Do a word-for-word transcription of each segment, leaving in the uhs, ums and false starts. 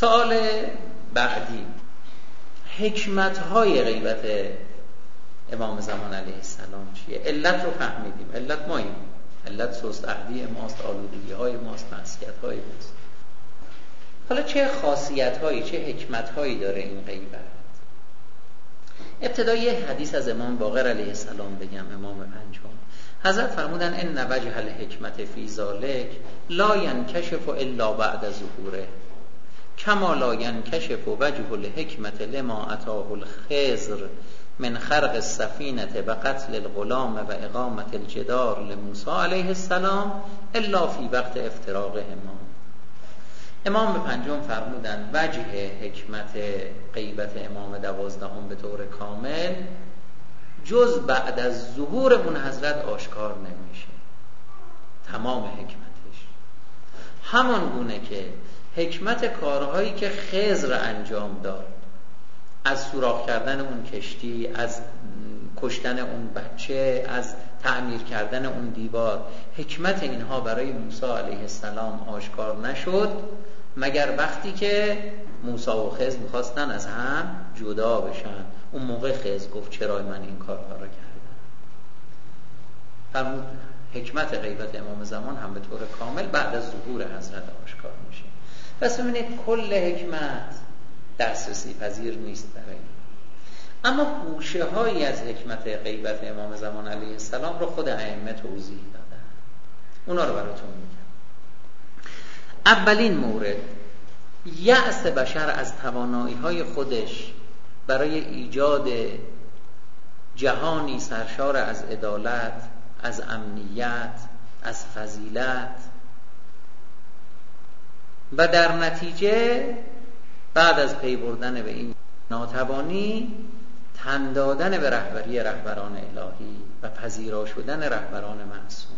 سوال بعدی، حکمت‌های غیبت امام زمان علیه السلام چیه؟ علت رو فهمیدیم، علت ماییم، علت سست عهدی ماست، آلودگی‌های ماست، معصیت‌های ماست. حالا چه خاصیت‌هایی، چه حکمت‌هایی داره این غیبت؟ ابتدا یه حدیث از امام باقر علیه السلام بگم، امام پنجم. حضرت فرمودن ان وجه الحکمت فی ذلک لا ینکشف الا بعد ظهوره کما لا ینکشف وجه الحکمت لما اتاه الخضر من خرق السفینه و قتل الغلام و اقامت الجدار لموسی علیه السلام الا فی وقت افتراقهما. امام پنجم فرمودن وجه حکمت غیبت امام دوازدهم به طور کامل جز بعد از ظهور اون حضرت آشکار نمیشه. تمام حکمتش همان گونه که حکمت کارهایی که خضر انجام داد، از سوراخ کردن اون کشتی، از کشتن اون بچه، از تعمیر کردن اون دیوار، حکمت اینها برای موسی علیه السلام آشکار نشد مگر وقتی که موسی و خضر میخواستن از هم جدا بشن. اون موقع خضر گفت چرا من این کارها را کردم. فرمود حکمت غیبت امام زمان هم به طور کامل بعد از ظهور حضرت آشکار میشه. پس ببینید کل حکمت دسترسی پذیر نیست برای این. اما گوشه هایی از حکمت غیبت امام زمان علیه السلام رو خود ائمه توضیح دادن، اونا رو براتون میگم. اولین مورد، یأس بشر از توانایی های خودش برای ایجاد جهانی سرشار از عدالت، از امنیت، از فضیلت و در نتیجه بعد از پی بردن به این ناتوانی تن دادن به رهبری رهبران الهی و پذیرا شدن رهبران معصوم.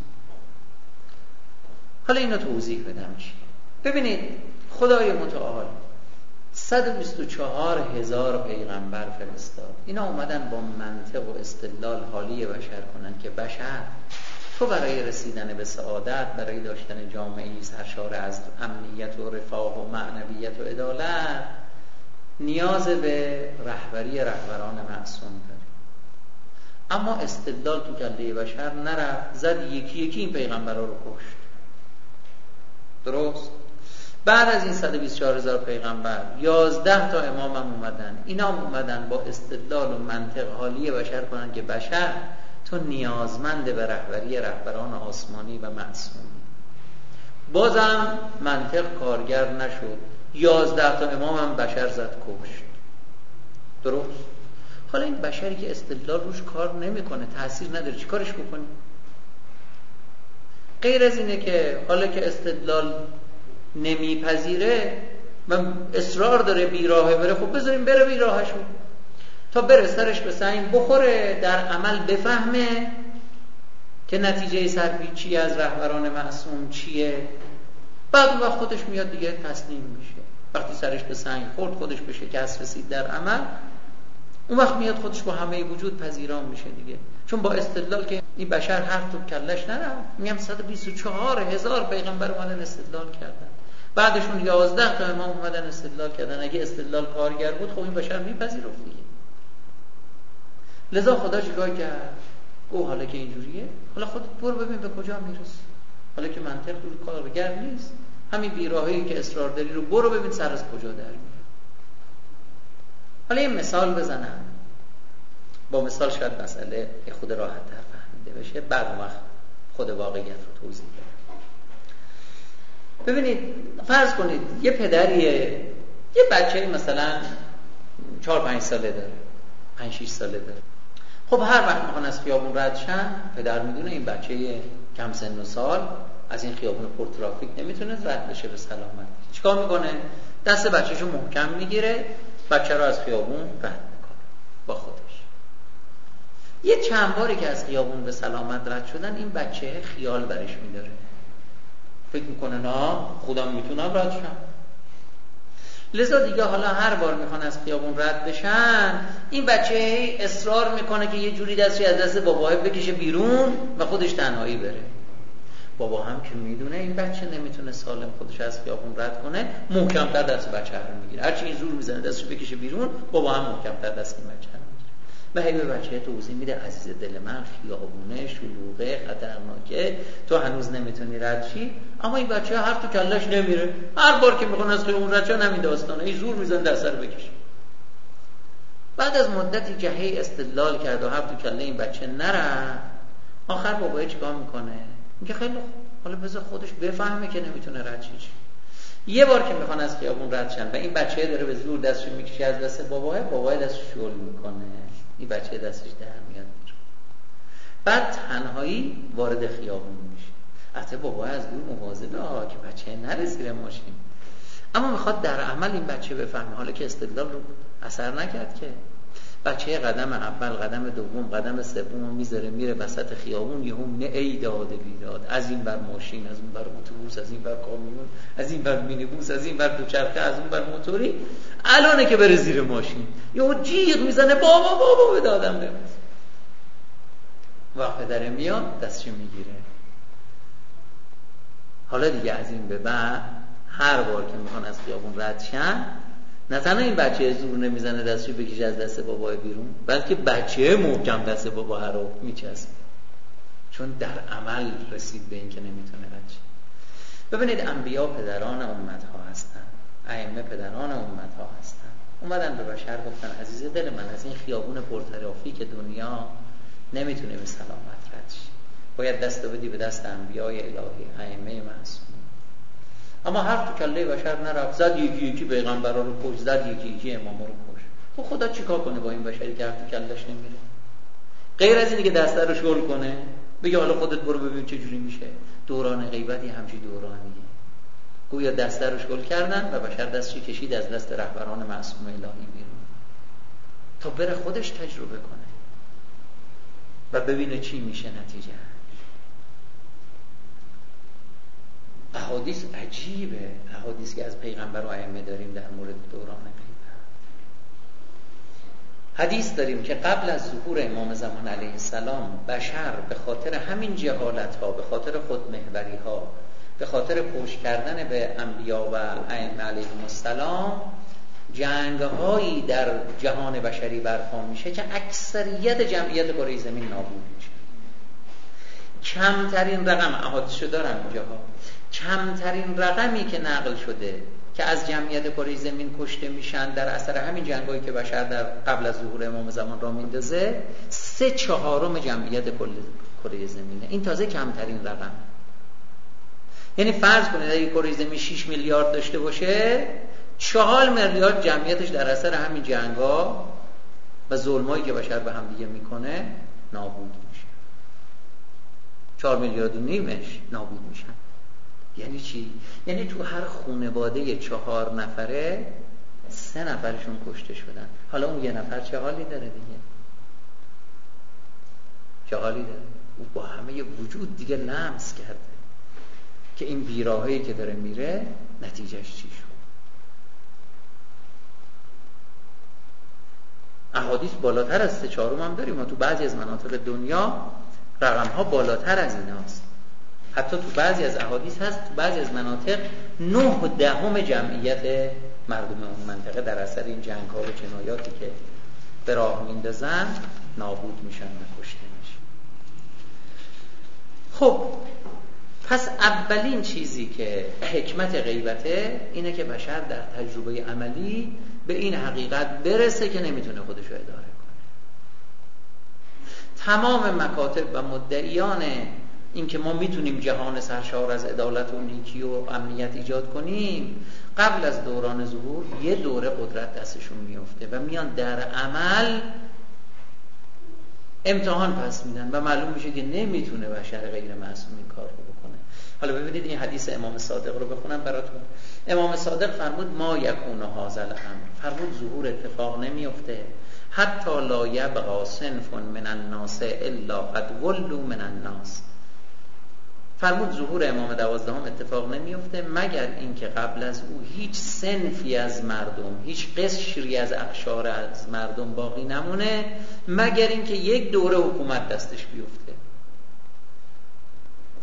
حالا اینو توضیح بدم چیه. ببینید خدای متعال صد و بیست و چهار هزار پیغمبر فرستاد. اینا اومدن با منطق و استدلال حالی بشر کنن که بشر تو برای رسیدن به سعادت، برای داشتن جامعه‌ای سرشار از امنیت و رفاه و معنویت و عدالت نیاز به رهبری رهبران معصوم داری. اما استدلال تو کله بشر نرفت، زد یکی یکی این پیغمبرها رو کشت. درست؟ بعد از این صد و بیست و چهار هزار پیغمبر یازده تا امام هم اومدن. اینا هم اومدن با استدلال و منطق حالی بشر کنن که بشر تو نیازمند به رهبری رهبران آسمانی و معصومی. بازم منطق کارگر نشد، یازده تا امام هم بشر زد کشت. درست؟ حالا این بشری که استدلال روش کار نمیکنه، تأثیر نداره، چی کارش بکنی؟ غیر از اینه که حالا که استدلال نمیپذیره و اصرار داره بیراهه بره، خب بذاریم بره بیراهشو تا بره سرش به سنگ بخوره، در عمل بفهمه که نتیجه سرپیچی از رهبران معصوم چیه. بعد اون وقت خودش میاد دیگه تسلیم میشه. وقتی سرش به سنگ خورد، خودش به شکست رسید در عمل، اون وقت میاد خودش با همه وجود پذیران میشه دیگه. چون با استدلال که این بشر حرف تو کلش نرفت. میگم صد و بیست و چهار هزار پیغمبر اومدن استدلال کردن، بعدشون یازده تا امام اومدن استدلال کردن. اگه استدلال کارگر بود خب این بشر میپذیرفت دیگه. لذا خدا چیکار کرد؟ گفت حالا که اینجوریه، حالا خودت برو ببین به کجا میرسی. حالا که منطق دور کارگر نیست، همین بیراهی که اصرار داری رو برو ببین سر از کجا در میاد. حالا یه مثال بزنم، با مثال شاید مسئله خود راحت تر فهمیده بشه، بعد وقت خود واقعیت رو توضیح بدم. ببینید فرض کنید یه پدریه، یه بچه مثلا چهار پنج ساله داره، پنج شش ساله داره. خب هر وقت میخوان از خیابون رد شن، پدر میدونه این بچه کم سن و سال از این خیابون پر ترافیک نمیتونه رد بشه به سلامت. چیکار میکنه؟ دست بچه‌شو محکم میگیره، بچه رو از خیابون رد میکنه با خودش. یه چند باری که از خیابون به سلامت رد شدن، این بچه خیال برش میداره، فکر میکنه نه خودم میتونم رد شم. لذا دیگه حالا هر بار میخوان از خیابون رد بشن، این بچه اصرار میکنه که یه جوری دستش از دست باباه بکشه بیرون و خودش تنهایی بره. بابا هم که میدونه این بچه نمیتونه سالم خودش از خیابون رد کنه، محکم‌تر دست بچه رو میگیره. هرچی این زور میزنه دستش بکشه بیرون، بابا هم محکم‌تر دست این بچه رو میگیره و هی به بچه توضیح میده عزیز دل من، خیابونه شلوغه خطرناکه، تو هنوز نمیتونی رد شی. اما این بچه حرف تو کلش نمیره، هر بار که میخواد از خیابون رد شه همین داستانه، این زور میزنه دست رو بکشه. بعد از مدتی که هی استدلال کرد و حرف تو کله این بچه نره، آخر بابا چیکار میکنه؟ میگه خیلی خوب، حالا بذار خودش بفهمه که نمیتونه رد شه. یه بار که میخوان از خیابون رد شن و این بچه داره به زور دستش میکشه از دست باباه، بابا دستش شل میکنه، این بچه دستش در میاد. بعد تنهایی وارد خیابون میشه. البته بابا از دور مواظبه آه که بچه نره زیر ماشین، اما میخواد در عمل این بچه بفهمه. حالا که استدلال رو اثر نکرد که بچه قدم اول، قدم دوم، قدم سوم میذاره میره وسط خیابون، یهو نه ای داد بیداد، از این بر ماشین، از اون بر اتوبوس، از این بر کامیون، از این بر مینیبوس، از این بر دوچرخه، از اون بر موتوری، الانه که بره زیر ماشین یهو جیغ میزنه بابا بابا به دادم برس. وقت پدره میاد دستش میگیره. حالا دیگه از این به بعد هر بار که میخوان از خیابون رد شن، نه تنها این بچه زور نمیزنه دستشو بکشه از دست بابای بیرون، بلکه بچه محکم دست بابا رو میچسبه، چون در عمل رسید به این که نمیتونه رد شه. ببینید انبیا پدران امتها هستن، ائمه پدران امتها هستن. اومدن به بشر گفتن عزیز دل من، از این خیابون پرترافیک دنیا نمیتونه به سلامت رد شه، باید دست بدی به دست انبیای الهی، ائمه معصوم. اما حرف تو کله بشر نرفت، زد یکی یکی پیغمبرا رو کش، زد یکی یکی اماما رو کش. تو خدا چیکار کنه با این بشری که حرف تو کلهش نمیره؟ غیر از اینی که دست رو شل کنه بگه حالا خودت برو ببین چه جوری میشه. دوران غیبتی همچین دورانیه. گویا دست رو شل کردن و بشر دستش کشید از دست رهبران معصوم الهی بیرون تا بره خودش تجربه کنه و ببینه چی میشه نتیجه. احادیث عجیبه، احادیث که از پیغمبر و ائمه داریم در مورد دوران غیبت. حدیث داریم که قبل از ظهور امام زمان علیه السلام بشر به خاطر همین جهالت ها، به خاطر خودمحوری ها، به خاطر پشت کردن به انبیا و ائمه علیهم السلام جنگ هایی در جهان بشری برپا میشه که اکثریت جمعیت کره زمین نابود میشه. کمترین رقم احادیثشو دارم اینجاها، کمترین رقمی که نقل شده که از جمعیت کره زمین کشته میشن در اثر همین جنگایی که بشر در قبل از ظهور امام زمان را میندازه، سه چهارم جمعیت کل کره زمینه. این تازه کمترین رقم. یعنی فرض کنید اگه کره زمین شش میلیارد داشته باشه، چهار میلیارد جمعیتش در اثر همین جنگا و ظلمایی که بشر به هم دیگه میکنه نابود میشه. چهار میلیارد و نیمش نابود میشن. یعنی چی؟ یعنی تو هر خانواده چهار نفره سه نفرشون کشته شدن. حالا اون یه نفر چه حالی داره دیگه؟ چه حالی داره؟ او با همه وجود دیگه لمس کرده که این بیراهه‌ای که داره میره نتیجهش چی شد. احادیث بالاتر از سه چهارم هم داریم و تو بعضی از مناطق دنیا رقم ها بالاتر از این هست. حتی تو بعضی از احادیث هست تو بعضی از مناطق نه دهم جمعیت مردم اون منطقه در اثر این جنگ ها و جنایاتی که به راه میندازن نابود میشن و کشته میشن. خب پس اولین چیزی که حکمت غیبته اینه که بشر در تجربه عملی به این حقیقت برسه که نمیتونه خودشو اداره کنه. تمام مکاتب و مدعیان این که ما میتونیم جهان سرشار از عدالت و نیکی و امنیت ایجاد کنیم، قبل از دوران ظهور یه دوره قدرت دستشون میفته و میان در عمل امتحان پس میدن و معلوم میشه که نمیتونه بشر غیر معصوم این کار رو بکنه. حالا ببینید این حدیث امام صادق رو بخونم براتون. امام صادق فرمود ما یکون هذا الامر، فرمود ظهور اتفاق نمیفته حتی لا یبقى صنف من الناس الا قد ولوا من الناس. فرمود ظهور امام دوازدهم اتفاق نمیفته مگر اینکه قبل از او هیچ صنفی از مردم، هیچ قشری از اقشار از مردم باقی نمونه مگر اینکه یک دوره حکومت دستش بیفته.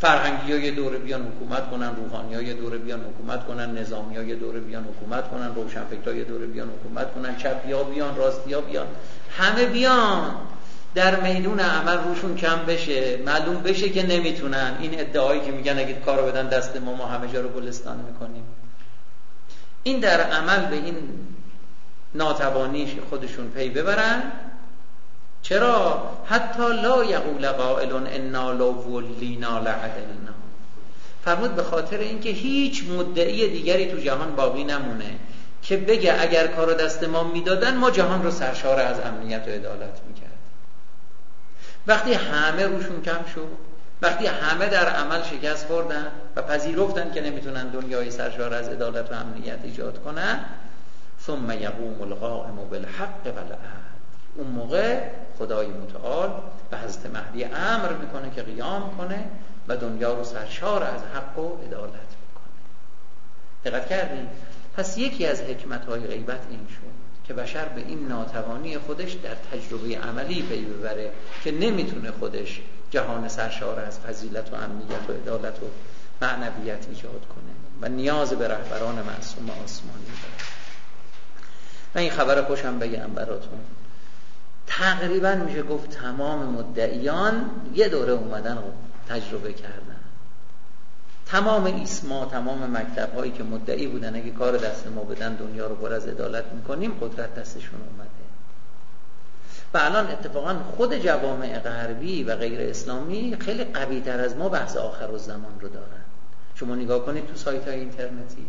فرهنگی ها یه دوره بیان حکومت کنن، روحانی ها یه دوره بیان حکومت کنن، نظامی ها یه دوره بیان حکومت کنن، روشنفکر ها یه دوره بیان حکومت کنن، چپی ها بیان، راستی ها بیان، همه بیان در میدون عمل روشون کم بشه، معلوم بشه که نمیتونن. این ادعایی که میگن اگه کارو بدن دست ما ما همه جا رو گلستان میکنیم، این در عمل به این ناتوانیش خودشون پی ببرن. چرا؟ حتی لا یقول قائل انا لو ولینا لعدلنا. فرمود به خاطر اینکه هیچ مدعی دیگری تو جهان باقی نمونه که بگه اگر کارو دست ما میدادن ما جهان رو سرشار از امنیت و عدالت میکرد. وقتی همه روشون کم شد، وقتی همه در عمل شکست خوردن و پذیرفتن که نمیتونن دنیای سرشار از عدالت و امنیت ایجاد کنن، ثم یقوم القائم بالحق والعدل. اون موقع خدای متعال به حضرت مهدی امر میکنه که قیام کنه و دنیا رو سرشار از حق و عدالت میکنه. دقت کردین؟ پس یکی از حکمت‌های غیبت این شد که بشر به این ناتوانی خودش در تجربه عملی پی ببره که نمیتونه خودش جهان سرشار از فضیلت و امنیت و عدالت و معنویت ایجاد کنه و نیاز به رهبران معصوم آسمانی داره. من این خبر خوشم بگم براتون، تقریبا میشه گفت تمام مدعیان یه دوره اومدن و تجربه کردن. تمام ایسما، تمام مکتب هایی که مدعی بودن اگه کار دست ما بدن دنیا رو پر از عدالت میکنیم، قدرت دستشون اومده. و الان اتفاقا خود جوامع غربی و غیر اسلامی خیلی قوی تر از ما بحث آخرالزمان رو دارن. شما نگاه کنید تو سایت های اینترنتی،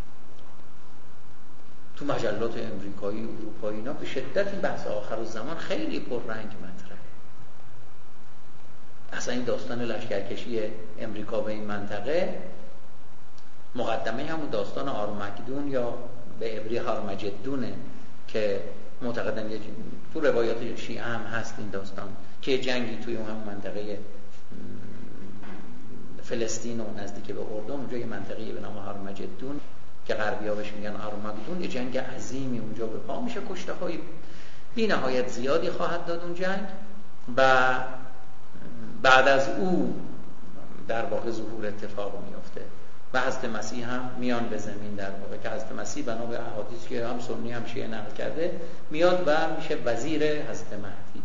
تو مجلات امریکایی، اروپایی، اینا به شدت این بحث آخرالزمان خیلی پررنگ مطرحه. اصلا این داستان لشکرکشی امریکا به این منطقه مقدمه همون داستان آرمگدون یا به عبری هارمجدونه که معتقدن یه تو روایات شیعه هم هست این داستان که جنگی توی اون همون منطقه فلسطین و نزدیک به اردن، اونجا یه منطقه به نام هارمجدون که غربی‌ها بهش میگن آرمگدون، یه جنگ عظیمی اونجا به پا میشه، کشته‌های بی‌نهایت زیادی خواهد داد اون جنگ و بعد از او در واقع ظهور اتفاق میفته و حضرت مسیح هم میان به زمین، در واقع که حضرت مسیح بنا به احادیث که هم سنی هم شیعه نقل کرده میاد و میشه وزیر حضرت مهدی.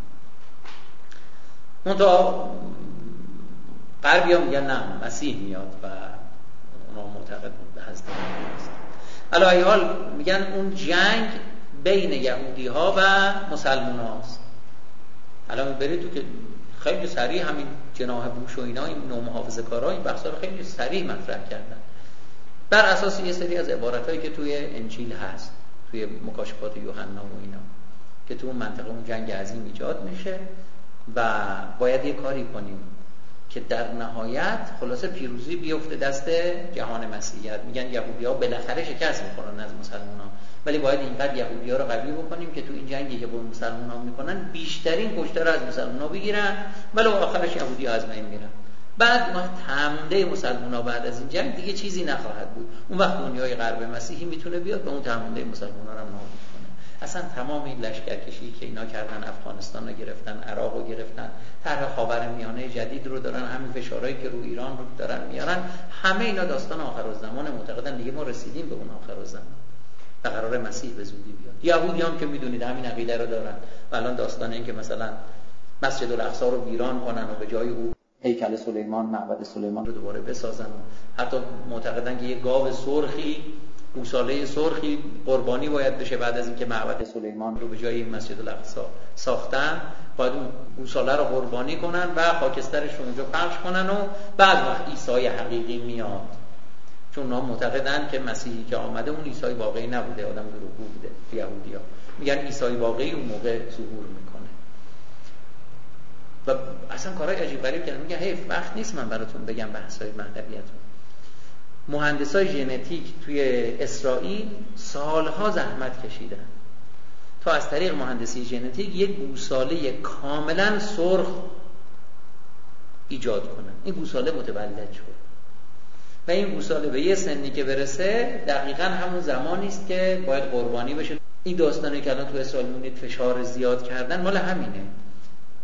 منتها غربی‌ها میگن نه، مسیح میاد و اونا معتقد به حضرت مهدی است. علی ای حال میگن اون جنگ بین یهودی ها و مسلمان هاست. الان برید تو که خیلی سریع همین جناح بوش و اینا، این نومحافظه کارا این بحثا رو خیلی سریع مطرح کردن بر اساس یه سری از عبارتایی که توی انجیل هست، توی مکاشفات یوحنا و اینا، که تو اون منطقه اون جنگ عظیم ایجاد میشه و باید یه کاری کنیم که در نهایت خلاصه پیروزی بیفته دست جهان مسیحیت. میگن یهودی‌ها بالاخره شکست میخورن از مسلمان‌ها، ولی باید اینقدر یهودی‌ها رو قوی بکنیم که تو این جنگی که با مسلمان‌ها میکنن بیشترین کشته رو از مسلمان‌ها بگیرن، ولی آخرش یهودی‌ها از بین میرن. بعد وقت تمنده مسلمان‌ها بعد از این جنگ دیگه چیزی نخواهد بود. اون وقت دنیای غرب مسیحی میتونه بیاد به اون تمنده مسلمان‌ها رو نابود کنه. اصلا تمام این لشکرکشی که اینا کردن، افغانستان رو گرفتن، عراق رو گرفتن، طرح خاورمیانه جدید رو دارن، همین فشارهایی که رو ایران رو دارن میارن، همه اینا داستان آخرالزمان. معتقدن دیگه ما رسیدیم به اون آخرالزمان و قرار مسیح به زودی بیاد. یهودی هم که میدونید همین عقیده رو دارن و الان داستان این که مثلا مسجد الاقصی رو ویران کنن و به جای او هیکل سلیمان، معبد سلیمان رو دوباره بسازن و حتی معتقدن که یه گاو سرخی، گوساله سرخی قربانی باید بشه بعد از اینکه معبد سلیمان رو به جای مسجد الاقصی ساختن، باید اون گوساله رو قربانی کنن و خاکسترش رو اونجا پخش کنن و بعد وقت عیسی حقیقی میاد. چون اونا معتقدن که مسیحی که آمده اون عیسی واقعی نبوده، آدم دروغگو بوده. یهودی‌ها میگن عیسی واقعی اون موقع ظهور میکنه و اصلا کارهای عجیب غریب کردن. میگن حیف وقت نیست من براتون بگم بحث‌های معنویتون. مهندسای ژنتیک توی اسرائیل سالها زحمت کشیدن تا از طریق مهندسی ژنتیک یک گوساله کاملا سرخ ایجاد کنن. این گوساله متولد شد و این گوساله به یه سنی که برسه دقیقاً همون زمانی است که باید قربانی بشه. این داستانی که الان تو اسرائیل می‌بینید فشار زیاد کردن مال همینه.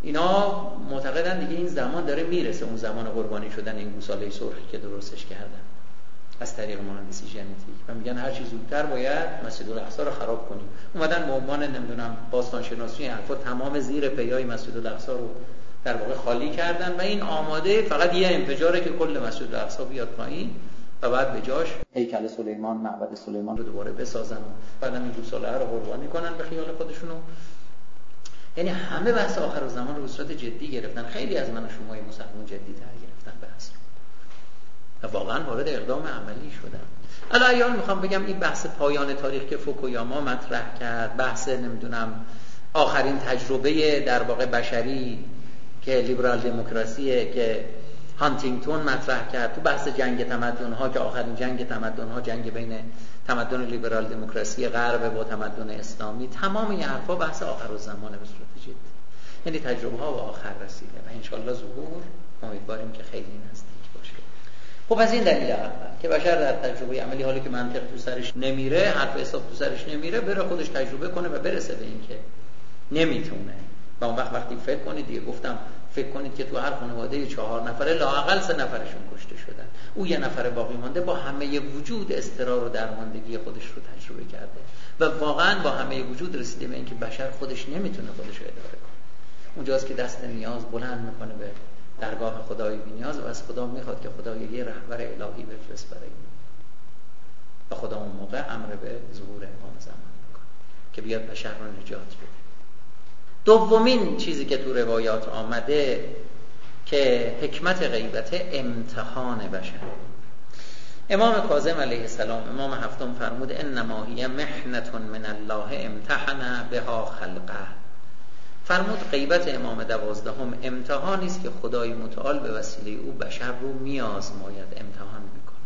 اینا معتقدن دیگه این زمان داره میرسه، اون زمان قربانی شدن این گوساله سرخی که درستش کردن از طریق مهندسی ژنتیک و میگن هر چی زودتر باید مسجد الاقصی رو خراب کنیم. اومدن به عنوان نمیدونم باستان شناسی حرفا تمام زیر پیای مسجد الاقصی رو در واقع خالی کردن و این آماده فقط یه انفجاره که کل مسجد الاقصی بیاد پایین و بعد به جاش هیکل سلیمان، معبد سلیمان رو دوباره بسازن و بعد این گوساله رو قربانی کنن به خیال خودشونو. یعنی همه بحث آخر الزمان رو به صورت جدی گرفتن. خیلی از من و شما مسلمان جدی تر گرفتن بحث رو و واقعا وارد اقدام عملی شدن. الان میخوام بگم این بحث پایان تاریخ که فوکویاما مطرح کرد، بحث نمیدونم آخرین تجربه در واقع بشری که لیبرال دموکراسیه که هانتینگتون مطرح کرد، تو بحث جنگ تمدن‌ها که آخرین جنگ تمدن‌ها جنگ بین تمدن لیبرال دموکراسی غرب و تمدن اسلامی، تمام این حرفا بحث آخر الزمانه به صورت جدی. یعنی تجربه ها به آخر رسیده و انشالله ظهور امیدواریم که خیلی نزدیک باشه. خب از این دلیل اول که بشر در تجربه عملی حالی که منطق تو سرش نمیره، حرف حساب تو سرش نمیره، بره خودش تجربه کنه و برسه به این که نمیتونه. و اون وقت وقتی فکر کنید، دیگه گفتم فکر کنید که تو هر خانواده چهار نفره لااقل سه نفرشون کشته شدن، او یه نفر باقی مانده با همه وجود اضطرار و درماندگی خودش رو تجربه کرده و واقعا با همه وجود رسیده به اینکه بشر خودش نمیتونه خودش رو اداره کنه. اونجاست که دست نیاز بلند میکنه به درگاه خدای بی‌نیاز و از خدا میخواد که خدا یه رهبر الهی بفرست برای این و خدا اون موقع امر به ظهور امام زمان میکنه که بیاد بشر رو نجات بده. دومین چیزی که تو روایات آمده که حکمت غیبت امتحان بشر. امام کاظم علیه السلام، امام هفتم، فرمود انما هی محنة من الله امتحن بها خلقه. فرمود غیبت امام دوازدهم امتحانی است که خدای متعال به وسیله او بشر رو میازماید، امتحان میکنه.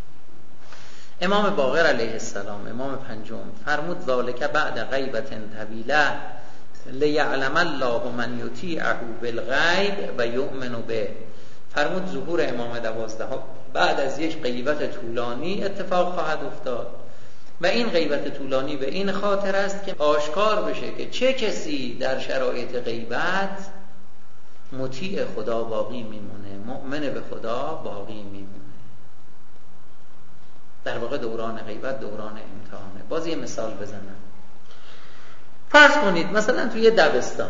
امام باقر علیه السلام، امام پنجم، فرمود ذالک بعد غیبت طویله لیعلم الله من یطیعه بالغیب و یؤمن به. فرمود ظهور امام دوازدهم بعد از یک غیبت طولانی اتفاق خواهد افتاد و این غیبت طولانی به این خاطر است که آشکار بشه که چه کسی در شرایط غیبت مطیع خدا باقی میمونه، مؤمن به خدا باقی میمونه. در واقع دوران غیبت دوران امتحانه. باز یه مثال بزنم. فرض کنید مثلا توی دبستان،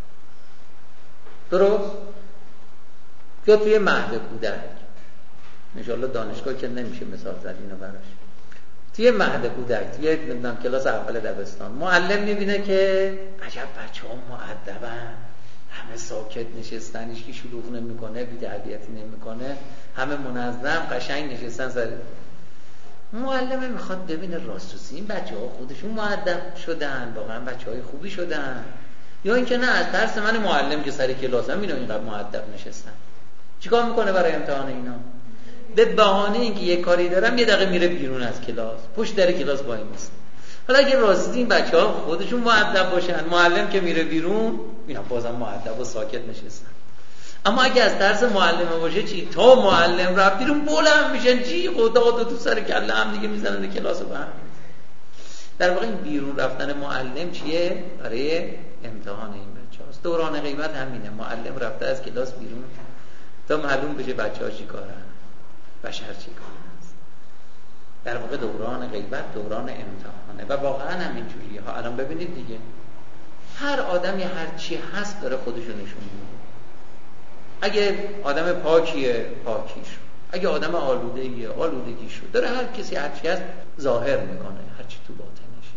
درست؟ یا توی مهد کودک، انشاءالله دانشگاه که نمیشه مثال زد اینو براش، توی مهد کودک، توی نمیدونم کلاس اول دبستان، معلم میبینه که عجب بچه ها مؤدبن، همه ساکت نشستن، هیچ کی شلوغ نمیکنه، بی‌تربیتی نمیکنه، همه منظم قشنگ نشستن سر. معلم میخواد ببینه راستوسی این بچه ها خودشون مؤدب شدن، واقعا بچه های خوبی شدن، یا اینکه نه از ترس من معلم که سر کلاس هم اینو اینقدر مؤدب نشستن. چیکار میکنه برای امتحان اینا؟ به بهانه اینکه یه کاری دارم یه دقیقه میره بیرون از کلاس، پشت در کلاس وای میسته. حالا اگه راستی این بچه ها خودشون مؤدب باشن، معلم که میره بیرون اینا بازم مؤدب و ساکت نشستن. اما اگه از ترس معلم باشه چی؟ تا معلم رفت بیرون بلند میشن، چی خدا تو تو سر کله هم دیگه میزنن کلاس رو بهم. در واقع این بیرون رفتن معلم چیه؟ برای امتحان این بچه‌هاست. دوران غیبت همینه، معلم رفته از کلاس بیرون تا معلوم بشه بچه‌ها چیکارن، بشر چیکارن. در واقع دوران غیبت دوران امتحانه و واقعا همین جوریه ها. الان ببینید دیگه، هر آدمی هر چی هست داره خودشو نشون میده. اگه آدم پاکیه پاکیش، اگه آدم آلوده‌ایه آلودگیشو داره، هر کسی هر چی هست ظاهر میکنه، هر چی تو باطنشه.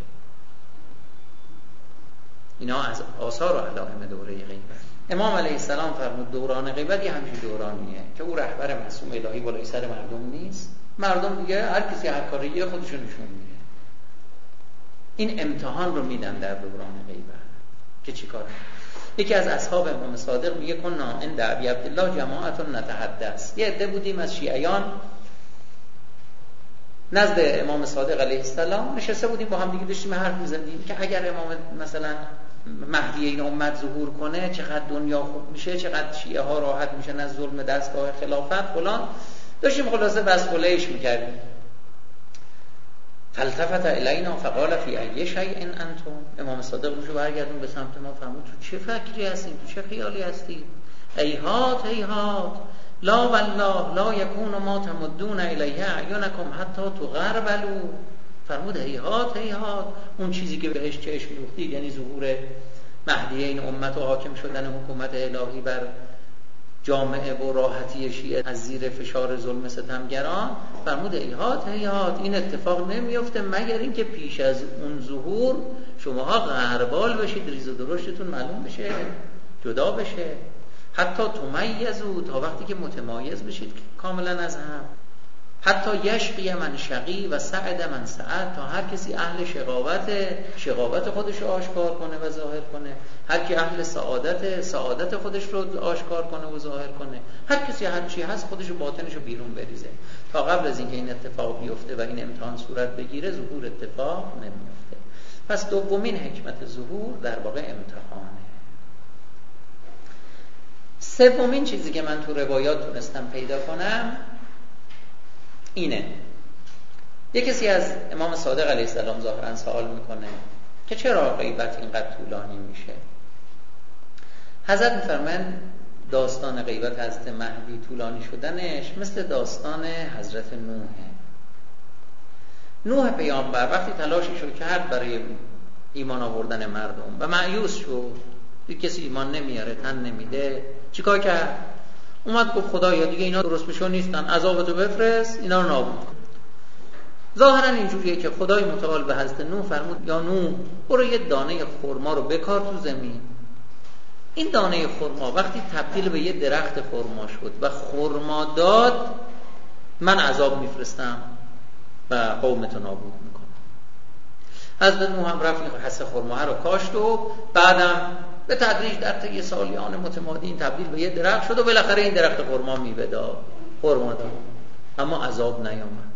اینا از آثار و علائم دوره غیبت. امام علیه السلام فرمود دوران غیبت یه همچین دورانیه که او رهبر معصوم الهی بالای سر مردم نیست، مردم دیگه هر کسی هر کاریه خودشو نشون میده. این امتحان رو میدن در دوران غیبت که چیکاره. یکی از اصحاب امام صادق میگه کنا عند ابی عبدالله جماعت نتحدث. یه عده بودیم از شیعیان نزد امام صادق علیه السلام نشسته بودیم، با هم دیگه داشتیم حرف می‌زدیم که اگر امام مثلا مهدی این امت ظهور کنه چقدر دنیا خوب میشه، چقدر شیعه ها راحت میشن از ظلم دستگاه خلافت فلان. داشتیم خلاصه بسخوله‌اش میکردیم. فالتفت الینا فقال فی ای شیء انتم. امام صادق روشو برگردون به سمت ما، فرمود تو چه فکری هستید، تو چه خیالی هستید؟ ایهات ایهات لا والله لا یکون ما تمدون الیه اعینکم حتی تغربلوا. فرمود ایهات ایهات، اون چیزی که بهش چشم دوختید، یعنی ظهور مهدی این امت و حاکم شدن حکومت الهی بر جامعه و راحتی شیعه از زیر فشار ظلم ستمگران، فرمود ایهات ایهات، این اتفاق نمیفته مگر اینکه پیش از اون ظهور شماها غربال بشید، ریز و درشتتون معلوم بشه، جدا بشه، حتی تمیزوا، تا وقتی که متمایز بشید کاملا از هم، حتی یشقی من شقی و سعد من سعد، تا هر کسی اهل شقاوت شقاوت خودش رو آشکار کنه و ظاهر کنه، هر کی اهل سعادت سعادت خودش رو آشکار کنه و ظاهر کنه، هر کسی هر چی هست خودش رو باطنش رو بیرون بریزه، تا قبل از اینکه این اتفاق بیفته و این امتحان صورت بگیره ظهور اتفاق نمیفته. پس دومین حکمت ظهور در واقع امتحانه. سومین چیزی که من تو روایات تونستم پیدا کنم اینه، یک کسی از امام صادق علیه السلام ظاهرا سوال میکنه که چرا غیبت اینقدر طولانی میشه. حضرت میفرمایند داستان غیبت حضرت مهدی طولانی شدنش مثل داستان حضرت نوحه. نوح پیامبر وقتی تلاشی شد کرد برای ایمان آوردن مردم و مایوس شد، یک کسی ایمان نمیاره، تن نمیده، چیکار کرد؟ اومد گفت خدایا دیگه اینا درست بشو نیستن، عذابتو بفرست اینا رو نابود کن. ظاهرا اینجوریه که خدای متعال به حضرت نوح فرمود یا نوح برو یه دانه خرما رو بکار تو زمین. این دانه خرما وقتی تبدیل به یه درخت خرما شد و خرما داد، من عذاب میفرستم و قومتو نابود میکنم. حضرت نوح هم رفت حس خرما رو کاشت و بعدم به تدریج در طی سالیان متمادی این تبدیل به یه درخت شد و بالاخره این درخت خرما میوه داد، خرما داد، اما عذاب نیامد.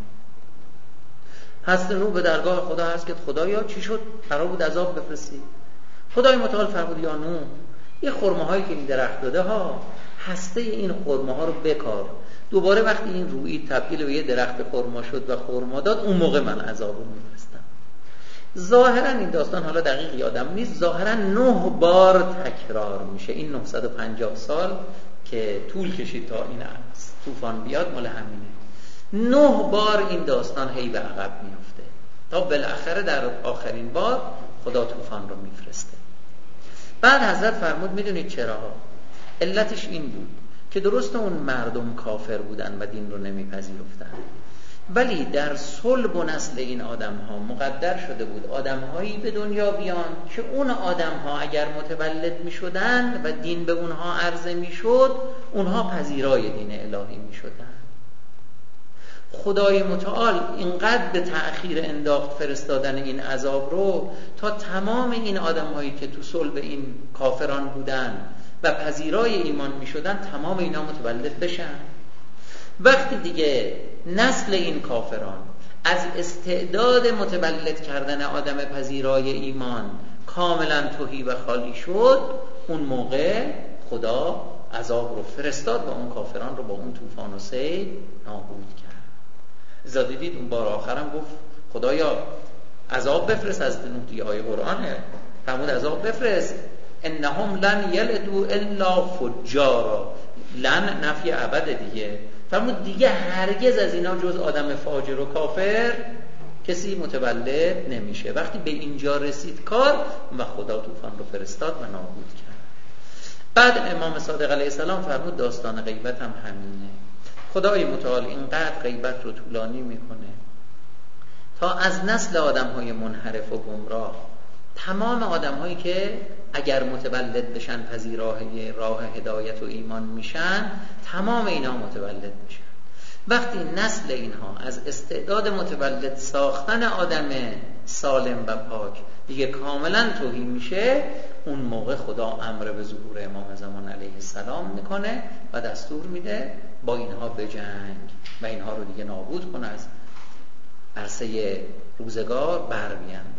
حضرت نوح به درگاه خدا عرض کرد خدایا چی شد؟ قرار بود عذاب بفرستی. خدای متعال فرمود یا نوح یه خرماهایی که این درخت داده ها، هسته این خرماها رو بکار، دوباره وقتی این رویی تبدیل به یه درخت خرما شد و خرما داد، اون موقع من عذاب رو میفرستم. ظاهرا این داستان حالا دقیق یادم نیست، ظاهرا نه بار تکرار میشه. این نهصد و پنجاه سال که طول کشید تا این طوفان بیاد مال همینه. نه بار این داستان هی به عقب میفته تا بالاخره در آخرین بار خدا طوفان رو میفرسته. بعد حضرت فرمود میدونید چرا؟ علتش این بود که درست اون مردم کافر بودن و دین رو نمیپذیرفتن، ولی در صلب و نسل این آدم ها مقدر شده بود آدم هایی به دنیا بیان که اون آدم ها اگر متولد می شدن و دین به اونها عرضه می شد، اونها پذیرای دین الهی می شدن. خدای متعال اینقدر به تأخیر انداخت فرستادن این عذاب رو تا تمام این آدم هایی که تو صلب این کافران بودن و پذیرای ایمان می شدن، تمام اینا متولد بشن. وقتی دیگه نسل این کافران از استعداد متولد کردن آدم پذیرای ایمان کاملا تهی و خالی شد، اون موقع خدا عذاب رو فرستاد و اون کافران رو با اون طوفان و سیل نابود کرد. زاده دید اون بار آخرم گفت خدایا عذاب بفرست، از نوح دیگه آیه قرآنه فرمود عذاب بفرست، انهم لن یلدوا الا فجارا، لن نفی ابد دیگه، فرمود دیگه هرگز از اینا جز آدم فاجر و کافر کسی متولد نمیشه. وقتی به اینجا رسید کار و خدا طوفان رو فرستاد و نابود کرد. بعد امام صادق علیه السلام فرمود داستان غیبت هم همینه. خدای متعال اینقدر غیبت رو طولانی میکنه تا از نسل آدم های منحرف و گمراه، تمام آدم هایی که اگر متولد بشن پذیرای راه هدایت و ایمان میشن، تمام اینا متولد میشن. وقتی نسل اینها از استعداد متولد ساختن آدم سالم و پاک دیگه کاملا تهی میشه، اون موقع خدا امر به ظهور امام زمان علیه السلام میکنه و دستور میده با اینها بجنگ و اینها رو دیگه نابود کنه، از عرصه روزگار بر بیانداز.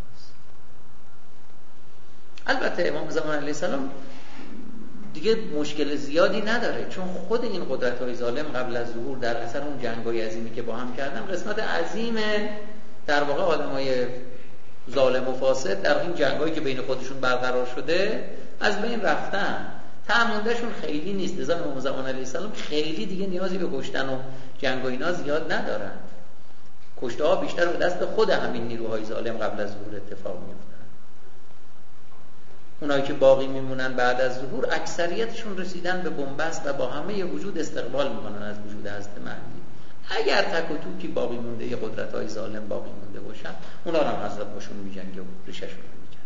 البته امام زمان علیه السلام دیگه مشکل زیادی نداره، چون خود این قدرت‌های ظالم قبل از ظهور در اثر اون جنگ‌های عظیمی که با هم کردن، قسمت عظیم در واقع آدمای ظالم و فاسد در این جنگایی که بین خودشون برقرار شده از بین رفتن، تعاملشون خیلی نیست. لذا امام زمان علیه السلام خیلی دیگه نیازی به کشتن و جنگ و اینا زیاد ندارن. کشته ها بیشتر به دست خود همین نیروهای ظالم قبل از ظهور اتفاق میفتن. اونایی که باقی میمونن بعد از ظهور اکثریتشون رسیدن به بنبست و با همه وجود استقبال میکنن از وجود حضرت مهدی. اگر تک و توکی باقی مونده ی قدرت‌های ظالم باقی مونده باشن، اونا رو هم حضرت باشون میجنگه و ریششون رو میجنگه.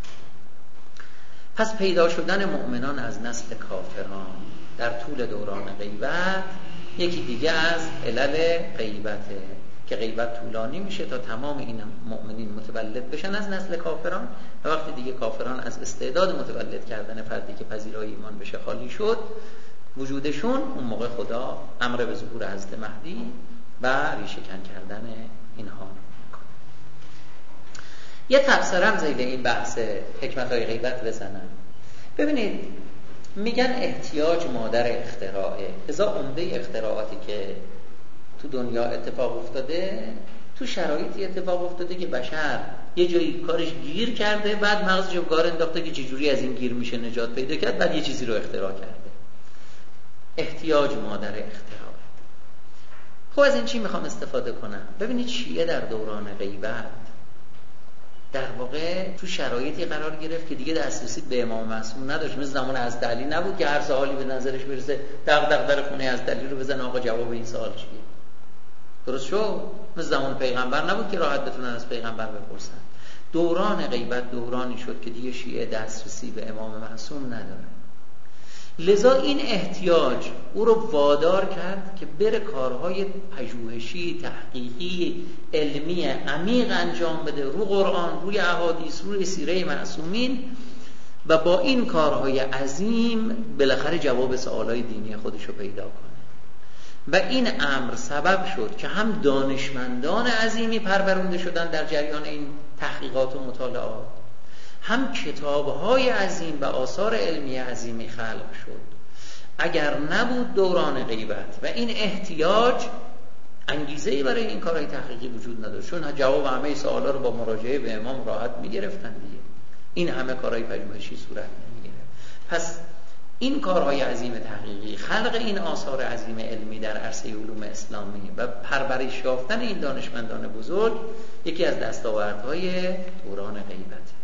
پس پیدا شدن مؤمنان از نسل کافران در طول دوران غیبت یکی دیگه از علل غیبته که غیبت طولانی میشه تا تمام این مؤمنین متولد بشن از نسل کافران و وقتی دیگه کافران از استعداد متولد کردن فردی که پذیرای ایمان بشه خالی شد وجودشون، اون موقع خدا امر به ظهور حضرت مهدی و ریشه‌کن کردن اینها میکنه. یه تبصرم زیل این بحث حکمت‌های غیبت بزنم. ببینید میگن احتیاج مادر اختراعه. لذا عمده اختراعاتی که تو دنیا اتفاق افتاده تو شرایطی اتفاق افتاده که بشر یه جایی کارش گیر کرده، بعد مغزش رو کار انداخته که چجوری از این گیر میشه نجات پیدا کرد، بعد یه چیزی رو اختراع کرده. احتیاج مادر اختراع. خب از این چی میخوام استفاده کنم؟ ببینید شیعه در دوران غیبت در واقع تو شرایطی قرار گرفت که دیگه دسترسی به امام معصوم نداشت. مثل زمان حضرت علی نبود که هر سوالی به نظرش برسه دغ دغ در خونه حضرت علی رو بزنه آقا جواب این سوال چیه. درست شو؟ مثل زمان پیغمبر نبود که راحت بتونن از پیغمبر بپرسن. دوران غیبت دورانی شد که دیگه شیعه دسترسی به امام معصوم نداره. لذا این احتیاج او رو وادار کرد که بره کارهای پژوهشی، تحقیقی، علمی عمیق انجام بده رو قرآن، روی احادیث، روی سیره معصومین و با این کارهای عظیم بالاخره جواب سوالای دینی خودش رو پیدا کنه. و این امر سبب شد که هم دانشمندان عظیمی پرورونده شدن در جریان این تحقیقات و مطالعات، هم کتاب‌های عظیم و آثار علمی عظیمی خلق شد. اگر نبود دوران غیبت و این احتیاج، انگیزه‌ای برای این کارهای تحقیقی وجود نداشت، چون جواب همه سوالا رو با مراجعه به امام راحت می‌گرفتن دیگه. این همه کارهای پژوهشی صورت نمی‌گرفت. پس این کارهای عظیم تحقیقی، خلق این آثار عظیم علمی در عرصه علوم اسلامی و پرورش یافتن این دانشمندان بزرگ یکی از دستاوردهای دوران غیبت.